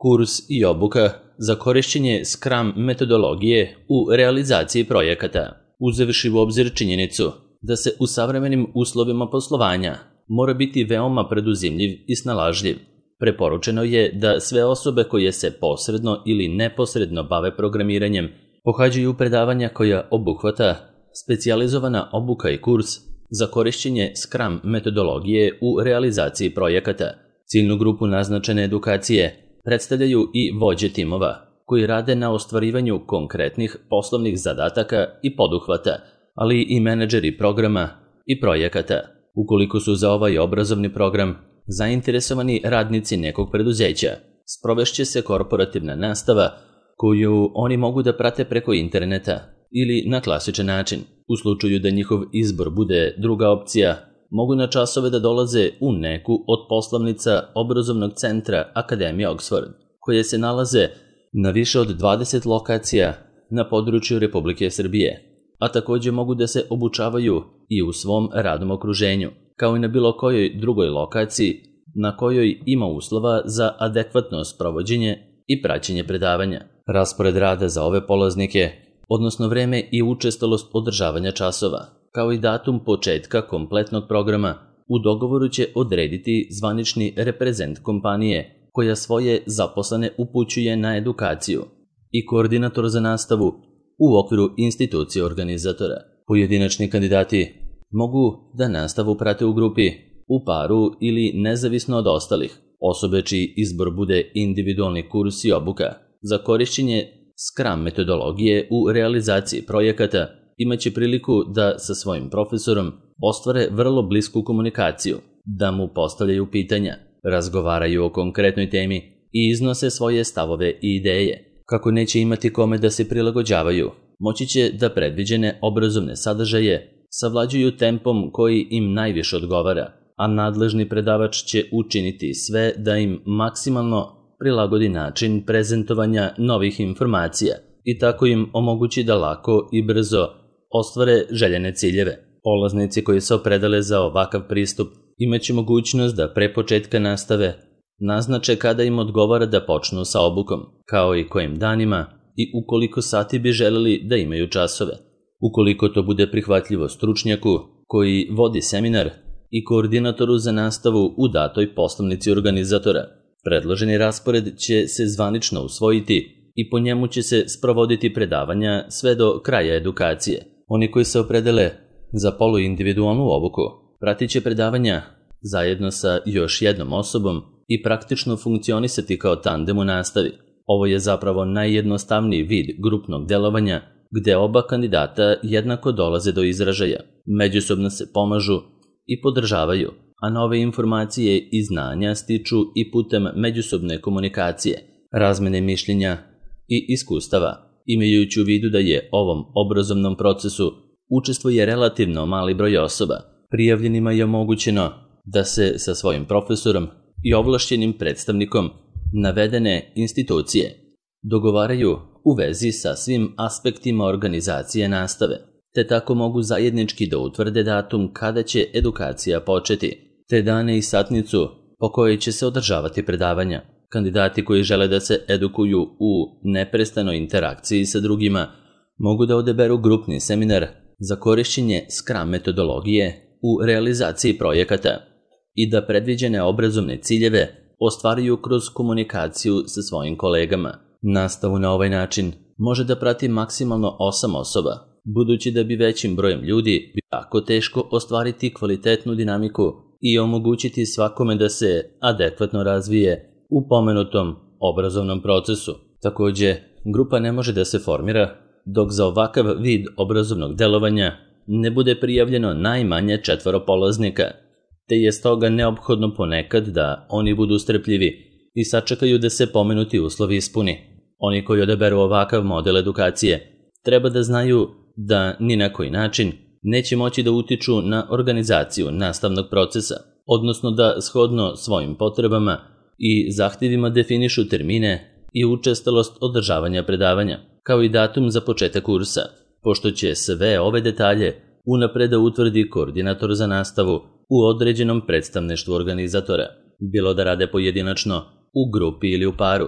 kurs i obuka za korišćenje Scrum metodologije u realizaciji projekata, uzevši u obzir činjenicu da se u savremenim uslovima poslovanja mora biti veoma preduzimljiv i snalažljiv. Preporučeno je da sve osobe koje se posredno ili neposredno bave programiranjem pohađaju predavanja koja obuhvata specijalizovana obuka i kurs za korišćenje Scrum metodologije u realizaciji projekata. Ciljnu grupu naznačene edukacije predstavljaju i vođe timova koji rade na ostvarivanju konkretnih poslovnih zadataka i poduhvata, ali i menadžeri programa i projekata. Ukoliko su za ovaj obrazovni program zainteresovani radnici nekog preduzeća, sprovešće se korporativna nastava koju oni mogu da prate preko interneta ili na klasičan način. U slučaju da njihov izbor bude druga opcija, mogu na časove da dolaze u neku od poslovnica obrazovnog centra Akademije Oxford, koje se nalaze na više od 20 lokacija na području Republike Srbije, a takođe mogu da se obučavaju i u svom radnom okruženju, kao i na bilo kojoj drugoj lokaciji na kojoj ima uslova za adekvatno sprovođenje i praćenje predavanja. Raspored rada za ove polaznike, odnosno vreme i učestalost održavanja časova, kao i datum početka kompletnog programa, u dogovoru će odrediti zvanični reprezent kompanije koja svoje zaposlene upućuje na edukaciju i koordinator za nastavu u okviru institucije organizatora. Pojedinačni kandidati mogu da nastavu prate u grupi, u paru ili nezavisno od ostalih. Osobe čiji izbor bude individualni kurs i obuka za korišćenje Scrum metodologije u realizaciji projekata imaće priliku da sa svojim profesorom ostvare vrlo blisku komunikaciju, da mu postavljaju pitanja, razgovaraju o konkretnoj temi i iznose svoje stavove i ideje. Kako neće imati kome da se prilagođavaju, moći će da predviđene obrazovne sadržaje savlađuju tempom koji im najviše odgovara, a nadležni predavač će učiniti sve da im maksimalno prilagodi način prezentovanja novih informacija i tako im omogući da lako i brzo ostvare željene ciljeve. Polaznici koji se opredele za ovakav pristup imaće mogućnost da pre početka nastave naznače kada im odgovara da počnu sa obukom, kao i kojim danima i ukoliko sati bi želeli da imaju časove. Ukoliko to bude prihvatljivo stručnjaku koji vodi seminar i koordinatoru za nastavu u datoj poslovnici organizatora, predloženi raspored će se zvanično usvojiti i po njemu će se sprovoditi predavanja sve do kraja edukacije. Oni koji se opredele za poluindividualnu obuku pratit će predavanja zajedno sa još jednom osobom i praktično funkcionisati kao tandem u nastavi. Ovo je zapravo najjednostavniji vid grupnog delovanja gde oba kandidata jednako dolaze do izražaja, međusobno se pomažu i podržavaju, a nove informacije i znanja stiču i putem međusobne komunikacije, razmene mišljenja i iskustava. Imajući u vidu da je ovom obrazovnom procesu učestvuje relativno mali broj osoba, prijavljenima je omogućeno da se sa svojim profesorom i ovlašćenim predstavnikom navedene institucije dogovaraju u vezi sa svim aspektima organizacije nastave, te tako mogu zajednički da utvrde datum kada će edukacija početi, te dane i satnicu po kojoj će se održavati predavanja. Kandidati koji žele da se edukuju u neprestanoj interakciji sa drugima mogu da odaberu grupni seminar za korišćenje Scrum metodologije u realizaciji projekata i da predviđene obrazovne ciljeve ostvaruju kroz komunikaciju sa svojim kolegama. Nastavu na ovaj način može da prati maksimalno 8 osoba, budući da bi većim brojem ljudi bilo jako teško ostvariti kvalitetnu dinamiku i omogućiti svakome da se adekvatno razvije u pomenutom obrazovnom procesu. Takođe, grupa ne može da se formira dok za ovakav vid obrazovnog delovanja ne bude prijavljeno najmanje 4 polaznika, te je stoga neophodno ponekad da oni budu strpljivi i sačekaju da se pomenuti uslovi ispuni. Oni koji odaberu ovakav model edukacije treba da znaju da ni na koji način neće moći da utiču na organizaciju nastavnog procesa, odnosno da shodno svojim potrebama i zahtjevima definišu termine i učestalost održavanja predavanja, kao i datum za početak kursa, pošto će sve ove detalje unapred da utvrdi koordinator za nastavu u određenom predstavništvu organizatora, bilo da rade pojedinačno, u grupi ili u paru.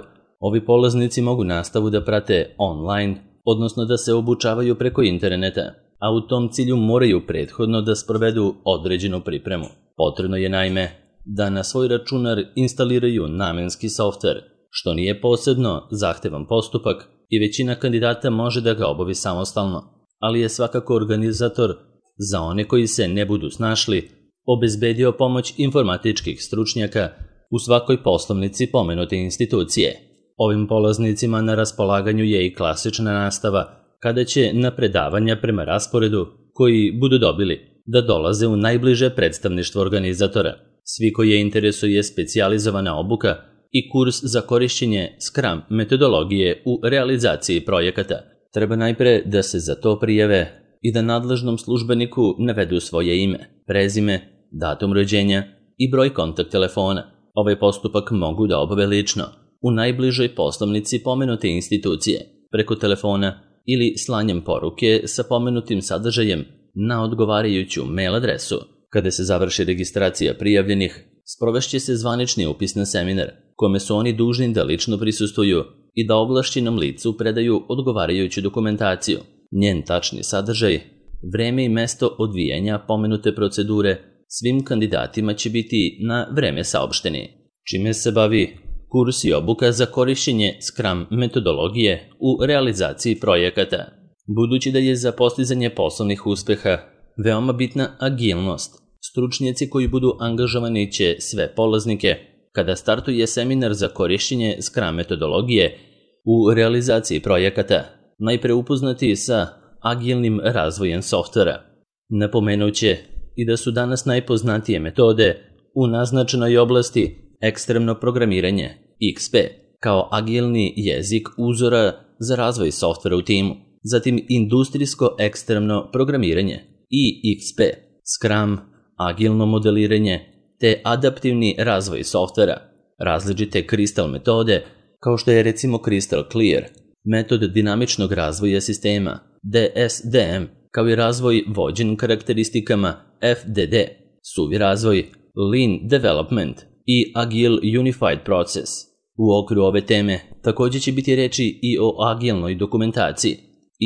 Ovi polaznici mogu nastavu da prate online, odnosno da se obučavaju preko interneta, a u tom cilju moraju prethodno da sprovedu određenu pripremu. Potrebno je naime da na svoj računar instaliraju namenski softver, što nije posebno zahtevan postupak i većina kandidata može da ga obavi samostalno, ali je svakako organizator za one koji se ne budu snašli obezbedio pomoć informatičkih stručnjaka u svakoj poslovnici pomenute institucije. Ovim polaznicima na raspolaganju je i klasična nastava, kada će na predavanja prema rasporedu koji budu dobili da dolaze u najbliže predstavništvo organizatora. Svi koji je interesuje specijalizovana obuka i kurs za korišćenje Scrum metodologije u realizaciji projekata, treba najpre da se za to prijave i da nadležnom službeniku navedu svoje ime, prezime, datum rođenja i broj kontakt telefona. Ovaj postupak mogu da obave lično u najbližoj poslovnici pomenute institucije, preko telefona ili slanjem poruke sa pomenutim sadržajem na odgovarajuću mail adresu. Kada se završi registracija prijavljenih, sprovešće se zvanični upis na seminar, kome su oni dužni da lično prisustvuju i da ovlašćenom licu predaju odgovarajuću dokumentaciju. Njen tačni sadržaj, vreme i mesto odvijanja pomenute procedure svim kandidatima će biti na vreme saopšteni. Čime se bavi kurs i obuka za korišćenje Scrum metodologije u realizaciji projekata. Budući da je za postizanje poslovnih uspeha veoma bitna agilnost, stručnjaci koji budu angažovani će sve polaznike, kada startuje seminar za korišćenje Scrum metodologije u realizaciji projekata, najpre upoznati sa agilnim razvojem softvera. Napomenuće i da su danas najpoznatije metode u naznačenoj oblasti ekstremno programiranje, XP, kao agilni jezik uzora za razvoj softvera u timu, zatim industrijsko ekstremno programiranje, IXP, Scrum, agilno modeliranje, te adaptivni razvoj softvera, različite Crystal metode, kao što je recimo Crystal Clear, metod dinamičnog razvoja sistema, DSDM, kao i razvoj vođen karakteristikama FDD, suvi razvoj, Lean Development i Agile Unified Process. U okviru ove teme također će biti reči i o agilnoj dokumentaciji,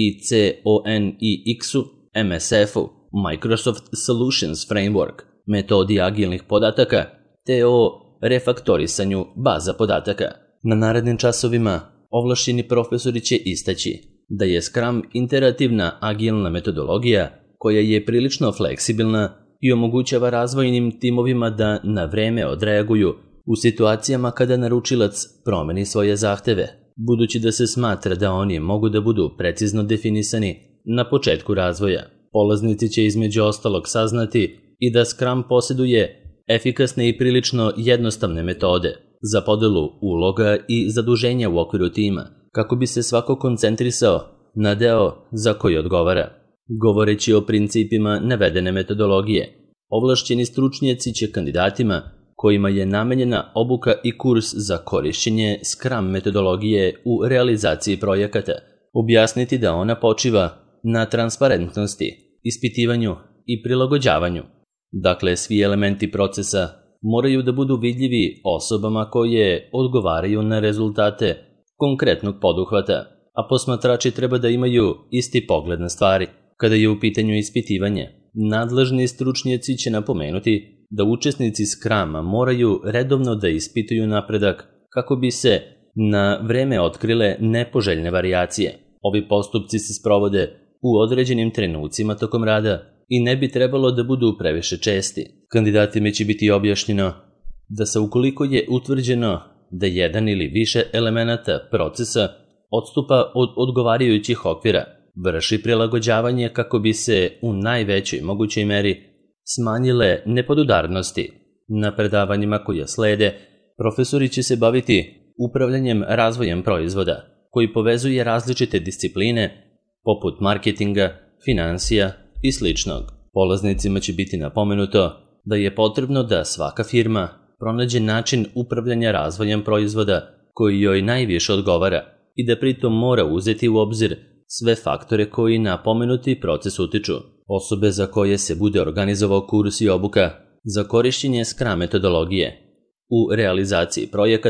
ICONIX-u, MSF-u, Microsoft Solutions Framework, metodi agilnih podataka, te o refaktorisanju baza podataka. Na narednim časovima ovlašćeni profesori će istaći da je Scrum interativna agilna metodologija koja je prilično fleksibilna i omogućava razvojnim timovima da na vreme odreaguju u situacijama kada naručilac promeni svoje zahteve, budući da se smatra da oni mogu da budu precizno definisani na početku razvoja. Polaznici će između ostalog saznati i da Scrum posjeduje efikasne i prilično jednostavne metode za podelu uloga i zaduženja u okviru tima, kako bi se svako koncentrisao na deo za koji odgovara. Govoreći o principima navedene metodologije, ovlašćeni stručnjaci će kandidatima kojima je namenjena obuka i kurs za korišćenje Scrum metodologije u realizaciji projekata objasniti da ona počiva na transparentnosti, ispitivanju i prilagođavanju. Dakle, svi elementi procesa moraju da budu vidljivi osobama koje odgovaraju na rezultate konkretnog poduhvata, a posmatrači treba da imaju isti pogled na stvari. Kada je u pitanju ispitivanje, nadležni stručnjaci će napomenuti da učesnici Scruma moraju redovno da ispituju napredak kako bi se na vreme otkrile nepoželjne varijacije. Ovi postupci se sprovode u određenim trenucima tokom rada i ne bi trebalo da budu previše česti. Kandidatima će biti objašnjeno da se ukoliko je utvrđeno da jedan ili više elemenata procesa odstupa od odgovarajućih okvira, vrši prilagođavanje kako bi se u najvećoj mogućoj meri smanjile nepodudarnosti. Na predavanjima koja slede, profesori će se baviti upravljanjem razvojem proizvoda, koji povezuje različite discipline poput marketinga, finansija i sličnog. Polaznicima će biti napomenuto da je potrebno da svaka firma pronađe način upravljanja razvojem proizvoda koji joj najviše odgovara i da pritom mora uzeti u obzir sve faktore koji na pomenuti proces utiču. Osobe za koje se bude organizovao kurs i obuka za korišćenje Scrum metodologije u realizaciji projekata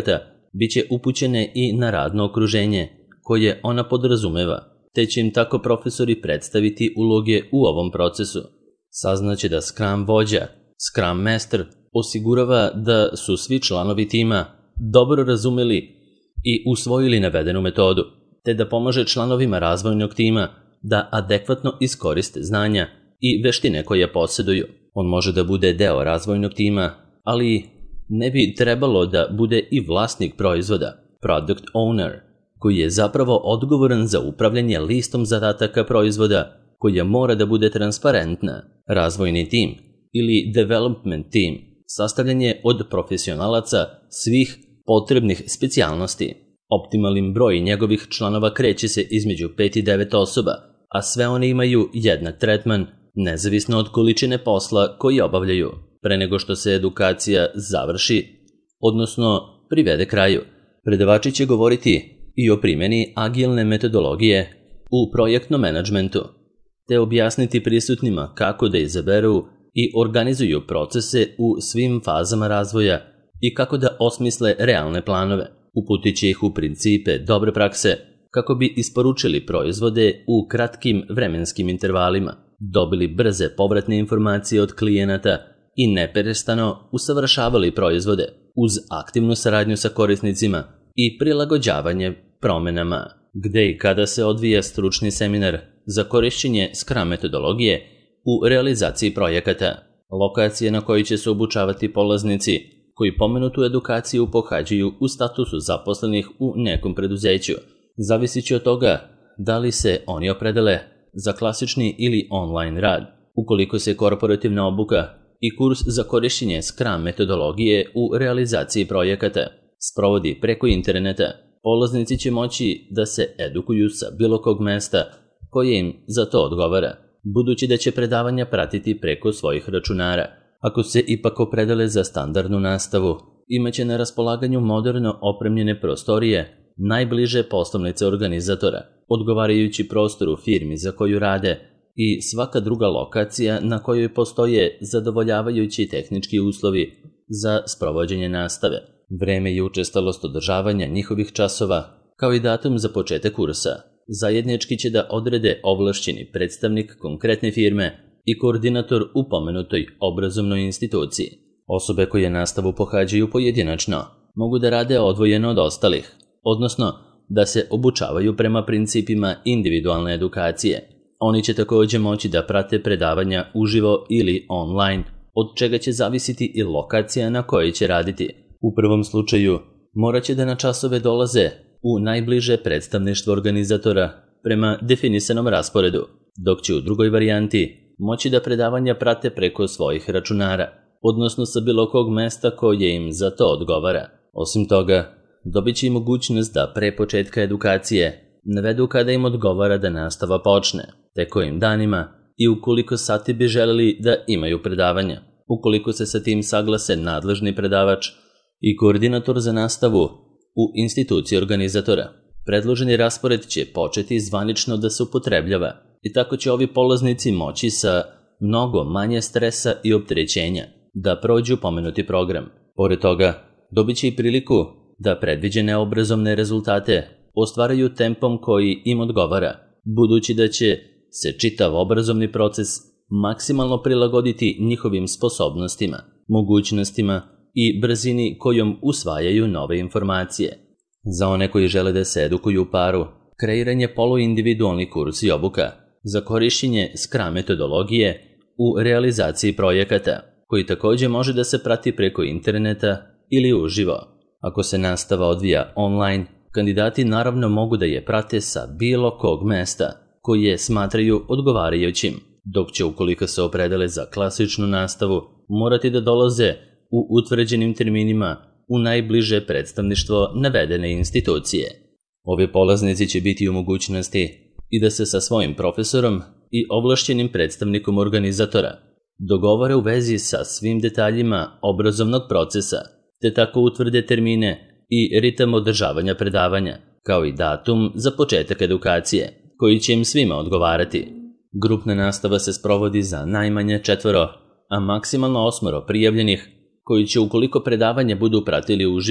bit će upućene i na radno okruženje koje ona podrazumeva, te će im tako profesori predstaviti uloge u ovom procesu. Saznaće da Scrum vođa, Scrum Master, osigurava da su svi članovi tima dobro razumeli i usvojili navedenu metodu, te da pomaže članovima razvojnog tima da adekvatno iskoriste znanja i veštine koje posjeduju. On može da bude deo razvojnog tima, ali ne bi trebalo da bude i vlasnik proizvoda, product owner, koji je zapravo odgovoran za upravljanje listom zadataka proizvoda koja mora da bude transparentna. Razvojni tim ili development team sastavljen je od profesionalaca svih potrebnih specijalnosti. Optimalni broj njegovih članova kreće se između 5 i 9 osoba, a sve one imaju jednak tretman, nezavisno od količine posla koji obavljaju. Pre nego što se edukacija završi, odnosno privede kraju, predavači će govoriti i o primjeni agilne metodologije u projektnom menadžmentu, te objasniti prisutnima kako da izaberu i organizuju procese u svim fazama razvoja i kako da osmisle realne planove. Uputit će ih u principe dobre prakse kako bi isporučili proizvode u kratkim vremenskim intervalima, dobili brze povratne informacije od klijenata i neprestano usavršavali proizvode uz aktivnu saradnju sa korisnicima i prilagođavanje promenama. Gde i kada se odvija stručni seminar za korišćenje Scrum metodologije u realizaciji projekata, lokacije na kojoj će se obučavati polaznici koji pomenutu edukaciju pohađaju u statusu zaposlenih u nekom preduzeću, zavisit će od toga da li se oni opredele za klasični ili online rad. Ukoliko se korporativna obuka i kurs za korišćenje Scrum metodologije u realizaciji projekata sprovodi preko interneta, polaznici će moći da se edukuju sa bilo kog mesta koje im za to odgovara, budući da će predavanja pratiti preko svojih računara. Ako se ipak opredele za standardnu nastavu, imaće na raspolaganju moderno opremljene prostorije najbliže poslovnice organizatora, odgovarajući prostoru firmi za koju rade i svaka druga lokacija na kojoj postoje zadovoljavajući tehnički uslovi za sprovođenje nastave. Vreme i učestalost održavanja njihovih časova, kao i datum za početak kursa, zajednički će da odrede ovlašćeni predstavnik konkretne firme i koordinator u pomenutoj obrazovnoj instituciji. Osobe koje nastavu pohađaju pojedinačno mogu da rade odvojeno od ostalih, odnosno da se obučavaju prema principima individualne edukacije. Oni će također moći da prate predavanja uživo ili online, od čega će zavisiti i lokacija na kojoj će raditi. U prvom slučaju morat će da na časove dolaze u najbliže predstavništvo organizatora prema definisanom rasporedu, dok će u drugoj varijanti moći da predavanja prate preko svojih računara, odnosno sa bilo kog mesta koje im za to odgovara. Osim toga, dobit će i mogućnost da pre početka edukacije navedu kada im odgovara da nastava počne, te kojim danima i ukoliko sati bi želeli da imaju predavanja. Ukoliko se sa tim saglase nadležni predavač i koordinator za nastavu u instituciji organizatora, predloženi raspored će početi zvanično da se upotrebljava i tako će ovi polaznici moći sa mnogo manje stresa i opterećenja da prođu pomenuti program. Pored toga, dobit će i priliku da predviđene obrazovne rezultate ostvaraju tempom koji im odgovara, budući da će se čitav obrazovni proces maksimalno prilagoditi njihovim sposobnostima, mogućnostima i brzini kojom usvajaju nove informacije. Za one koji žele da se edukuju u paru, kreiran je poluindividualni kurs i obuka za korišćenje Scrum metodologije u realizaciji projekata, koji također može da se prati preko interneta ili uživo. Ako se nastava odvija online, kandidati naravno mogu da je prate sa bilo kog mesta koje smatraju odgovarajućim, dok će ukoliko se opredele za klasičnu nastavu morati da dolaze u utvrđenim terminima u najbliže predstavništvo navedene institucije. Ovi polaznici će biti u mogućnosti i da se sa svojim profesorom i ovlašćenim predstavnikom organizatora dogovore u vezi sa svim detaljima obrazovnog procesa, te tako utvrde termine i ritam održavanja predavanja, kao i datum za početak edukacije, koji će im svima odgovarati. Grupna nastava se sprovodi za najmanje 4, a maksimalno 8 prijavljenih, koji će ukoliko predavanje budu pratili uživo,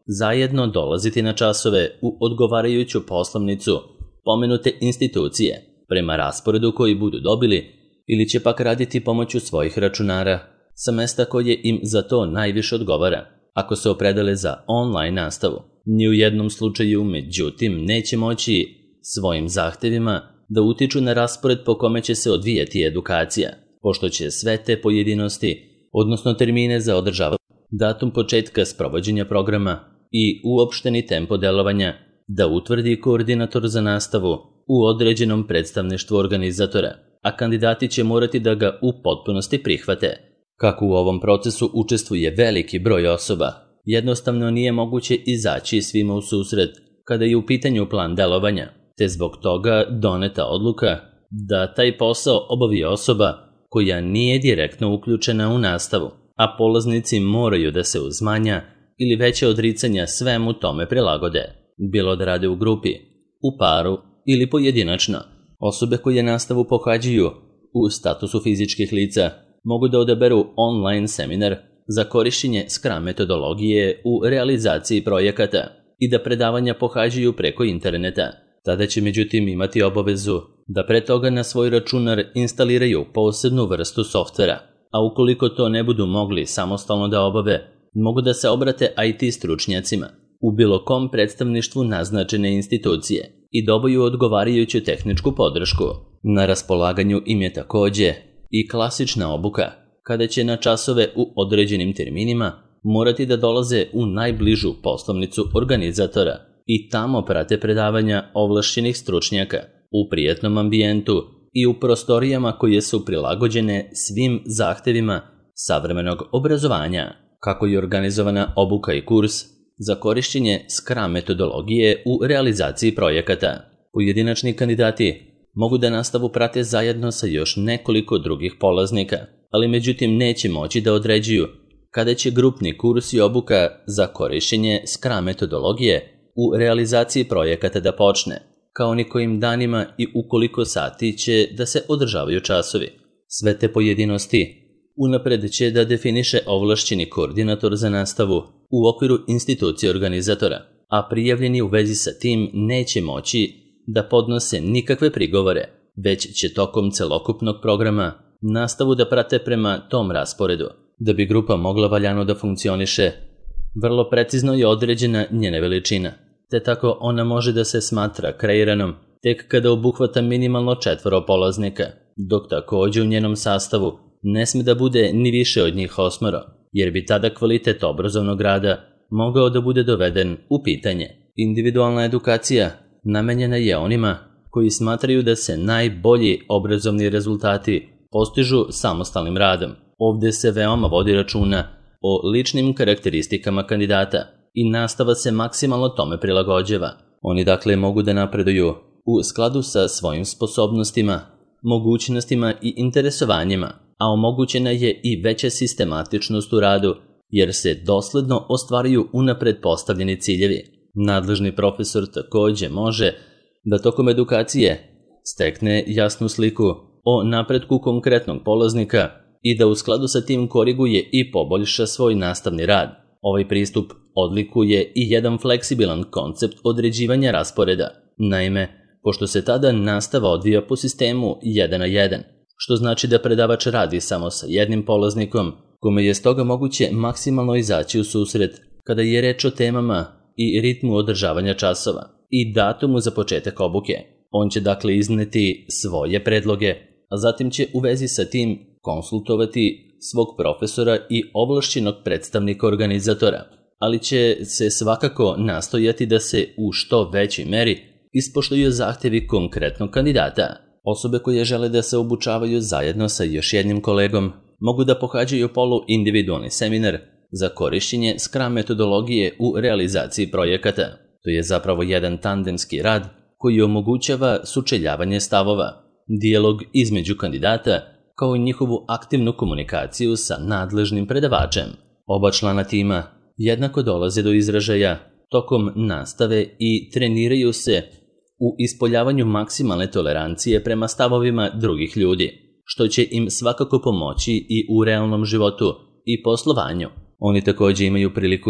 zajedno dolaziti na časove u odgovarajuću poslovnicu pomenute institucije prema rasporedu koji budu dobili ili će pak raditi pomoću svojih računara sa mesta koje im za to najviše odgovara. Ako se opredele za online nastavu, ni u jednom slučaju međutim neće moći svojim zahtevima da utiču na raspored po kome će se odvijati edukacija, pošto će sve te pojedinosti, odnosno termine za održavanje, datum početka sprovođenja programa i uopšteni tempo delovanja da utvrdi koordinator za nastavu u određenom predstavništvu organizatora, a kandidati će morati da ga u potpunosti prihvate. Kako u ovom procesu učestvuje veliki broj osoba, jednostavno nije moguće izaći svima u susret kada je u pitanju plan delovanja, te zbog toga doneta odluka da taj posao obavi osoba koja nije direktno uključena u nastavu, a polaznici moraju da se uz manja ili veće odricanja svemu tome prilagode, bilo da rade u grupi, u paru ili pojedinačno. Osobe koje nastavu pohađaju u statusu fizičkih lica mogu da odaberu online seminar za korišćenje Scrum metodologije u realizaciji projekata i da predavanja pohađaju preko interneta. Tada će međutim imati obavezu da pre toga na svoj računar instaliraju posebnu vrstu softvera, a ukoliko to ne budu mogli samostalno da obave, mogu da se obrate IT stručnjacima u bilo kom predstavništvu naznačene institucije i dobiju odgovarajuću tehničku podršku. Na raspolaganju im je takođe i klasična obuka, kada će na časove u određenim terminima morati da dolaze u najbližu poslovnicu organizatora i tamo prate predavanja ovlašćenih stručnjaka u prijatnom ambijentu i u prostorijama koje su prilagođene svim zahtevima savremenog obrazovanja. Kako je organizovana obuka i kurs za korišćenje Scrum metodologije u realizaciji projekata. Pojedinačni kandidati mogu da nastavu prate zajedno sa još nekoliko drugih polaznika, ali međutim neće moći da određuju kada će grupni kurs i obuka za korišćenje Scrum metodologije u realizaciji projekata da počne, kao ni kojim danima i u koliko sati će da se održavaju časovi. Sve te pojedinosti unapred će da definiše ovlašćeni koordinator za nastavu u okviru institucije organizatora, a prijavljeni u vezi sa tim neće moći da podnose nikakve prigovore, već će tokom celokupnog programa nastavu da prate prema tom rasporedu. Da bi grupa mogla valjano da funkcioniše, vrlo precizno je određena njena veličina, te tako ona može da se smatra kreiranom tek kada obuhvata minimalno 4 polaznika, dok takođe u njenom sastavu ne sme da bude ni više od njih 8, jer bi tada kvalitet obrazovnog rada mogao da bude doveden u pitanje. Individualna edukacija namenjena je onima koji smatraju da se najbolji obrazovni rezultati postižu samostalnim radom. Ovde se veoma vodi računa o ličnim karakteristikama kandidata i nastava se maksimalno tome prilagođava. Oni dakle mogu da napreduju u skladu sa svojim sposobnostima, mogućnostima i interesovanjima, a omogućena je i veća sistematičnost u radu, jer se dosledno ostvaruju unapred postavljeni ciljevi. Nadležni profesor takođe može da tokom edukacije stekne jasnu sliku o napretku konkretnog polaznika i da u skladu sa tim koriguje i poboljša svoj nastavni rad. Ovaj pristup odlikuje i jedan fleksibilan koncept određivanja rasporeda. Naime, pošto se tada nastava odvija po sistemu 1 na 1, što znači da predavač radi samo sa jednim polaznikom, kome je stoga moguće maksimalno izaći u susret kada je reč o temama i ritmu održavanja časova i datumu za početak obuke. On će dakle izneti svoje predloge, a zatim će u vezi sa tim konsultovati svog profesora i ovlašćenog predstavnika organizatora, ali će se svakako nastojati da se u što većoj meri ispoštuju zahtevi konkretnog kandidata. Osobe koje žele da se obučavaju zajedno sa još jednim kolegom mogu da pohađaju polu-individualni seminar za korišćenje Scrum metodologije u realizaciji projekata. To je zapravo jedan tandemski rad koji omogućava sučeljavanje stavova, dijalog između kandidata, kao i njihovu aktivnu komunikaciju sa nadležnim predavačem. Oba člana tima jednako dolaze do izražaja tokom nastave i treniraju se u ispoljavanju maksimalne tolerancije prema stavovima drugih ljudi, što će im svakako pomoći i u realnom životu i poslovanju. Oni takođe imaju priliku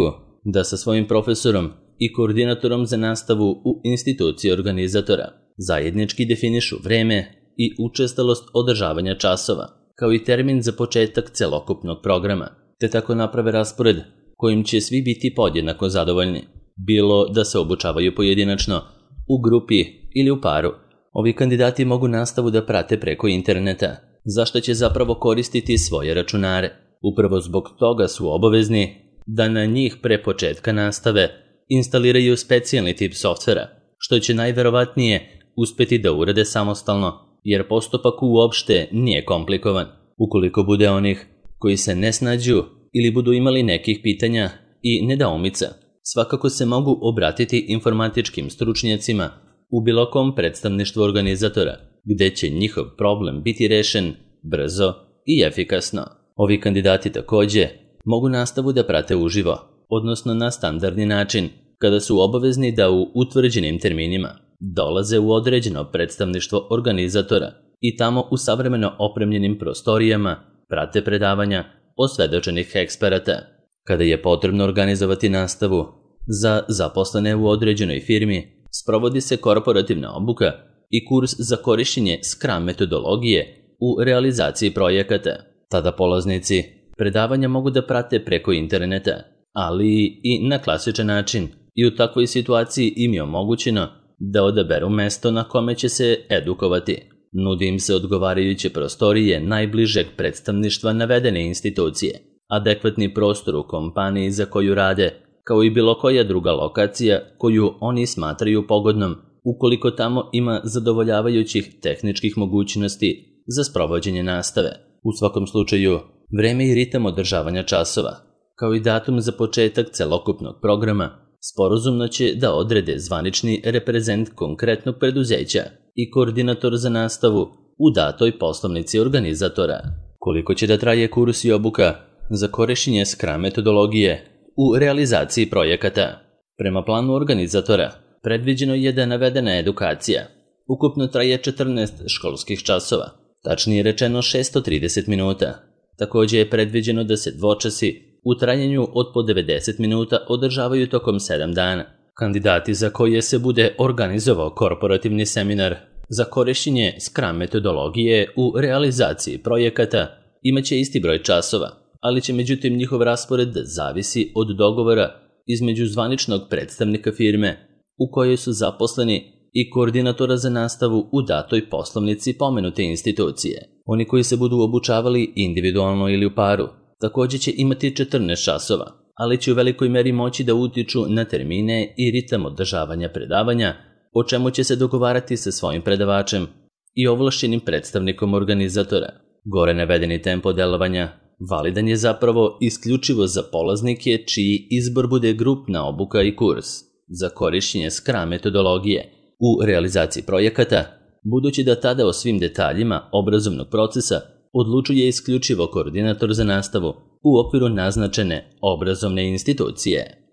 da sa svojim profesorom i koordinatorom za nastavu u instituciji organizatora zajednički definišu vreme i učestalost održavanja časova, kao i termin za početak celokupnog programa, te tako naprave raspored kojim će svi biti podjednako zadovoljni, bilo da se obučavaju pojedinačno, u grupi ili u paru. Ovi kandidati mogu nastavu da prate preko interneta, za što će zapravo koristiti svoje računare. Upravo zbog toga su obavezni da na njih pre početka nastave instaliraju specijalni tip softvera, što će najverovatnije uspeti da urade samostalno, jer postupak uopšte nije komplikovan. Ukoliko bude onih koji se ne snađu ili budu imali nekih pitanja i nedoumica, svakako se mogu obratiti informatičkim stručnjacima u bilo kom predstavništvu organizatora, gde će njihov problem biti rešen brzo i efikasno. Ovi kandidati takođe mogu nastavu da prate uživo, odnosno na standardni način, kada su obavezni da u utvrđenim terminima dolaze u određeno predstavništvo organizatora i tamo u savremeno opremljenim prostorijama prate predavanja osvedočenih eksperata. Kada je potrebno organizovati nastavu za zaposlene u određenoj firmi, sprovodi se korporativna obuka i kurs za korišćenje Scrum metodologije u realizaciji projekata. Tada polaznici predavanja mogu da prate preko interneta, ali i na klasičan način, i u takvoj situaciji im je omogućeno da odaberu mesto na kome će se edukovati. Nudi im se odgovarajuće prostorije najbližeg predstavništva navedene institucije, adekvatni prostor u kompaniji za koju rade, kao i bilo koja druga lokacija koju oni smatraju pogodnom, ukoliko tamo ima zadovoljavajućih tehničkih mogućnosti za sprovođenje nastave. U svakom slučaju, vreme i ritam održavanja časova, kao i datum za početak celokupnog programa, sporazumno će da odrede zvanični reprezent konkretnog preduzeća i koordinator za nastavu u datoj poslovnici organizatora. Koliko će da traje kurs i obuka za korišćenje Scrum metodologije u realizaciji projekata? Prema planu organizatora, predviđeno je da navedena edukacija ukupno traje 14 školskih časova, tačnije rečeno 630 minuta. Takođe je predviđeno da se dvočasi u trajanju od po 90 minuta održavaju tokom 7 dana. Kandidati za koje se bude organizovao korporativni seminar za korišćenje Scrum metodologije u realizaciji projekata imaće isti broj časova, ali će međutim njihov raspored zavisi od dogovora između zvaničnog predstavnika firme u kojoj su zaposleni i koordinatora za nastavu u datoj poslovnici pomenute institucije. Oni koji se budu obučavali individualno ili u paru takođe će imati 14 časova, ali će u velikoj meri moći da utiču na termine i ritam održavanja predavanja, o čemu će se dogovarati sa svojim predavačem i ovlašćenim predstavnikom organizatora. Gore navedeni tempo delovanja validan je zapravo isključivo za polaznike čiji izbor bude grupna obuka i kurs za korišćenje Scrum metodologije u realizaciji projekata, budući da tada o svim detaljima obrazovnog procesa odlučuje isključivo koordinator za nastavu u okviru naznačene obrazovne institucije.